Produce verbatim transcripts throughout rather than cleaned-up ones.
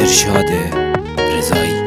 ارشاد رضایی.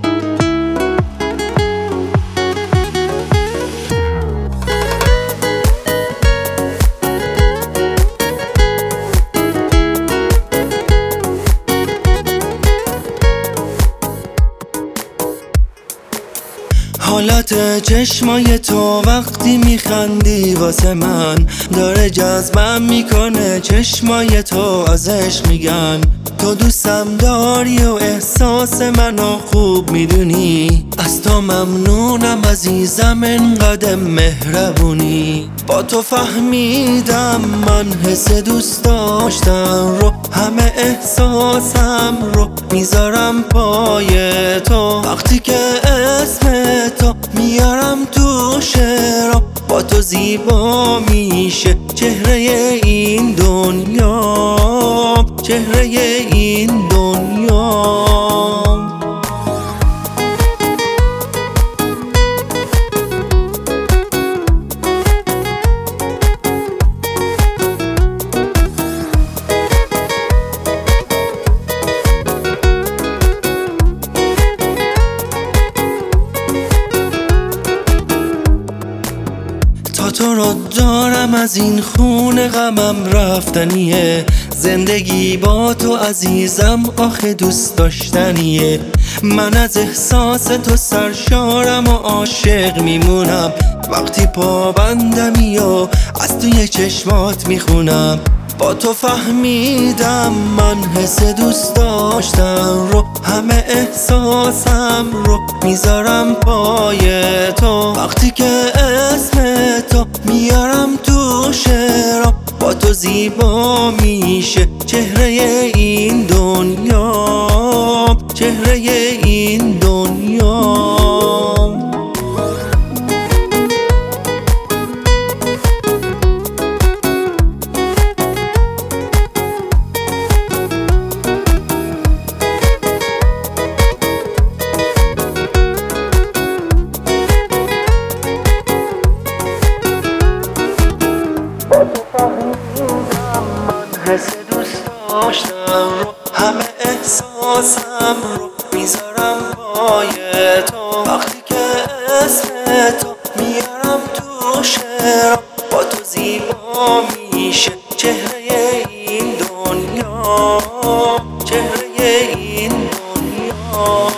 حالت چشمای تو وقتی میخندی واسه من داره جذبم میکنه، چشمای تو ازش میگن تو دوستم داری و احساس منو خوب میدونی. از تو ممنونم عزیزم، انقدر مهربونی. با تو فهمیدم من حس دوست داشتن رو، همه احساسم رو میذارم پای تو. وقتی که اسم تو میارم تو شعرام، با تو زیبا میشه چهره این دنیا، چهره این دنیا. تا تو رو دارم از این خونه غمم رفتنیه، زندگی با تو عزیزم آخه دوست داشتنیه. من از احساس تو سرشارم و عاشق میمونم، وقتی پابندمی و از توی چشمات میخونم. با تو فهمیدم من حس دوست داشتن رو، همه احساسم رو میذارم پای تو. وقتی که اسم تو میارم تو شعرام، با تو زیبا میشه چهره این دنیا، چهره این دنیا. حس دوست داشتم رو، همه احساسم رو میذارم پای تو. وقتی که اسم تو میارم تو شعرام، با تو زیبا میشه چهره این دنیا، چهره این دنیا.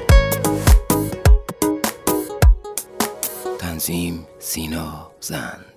تنظیم سینا زند.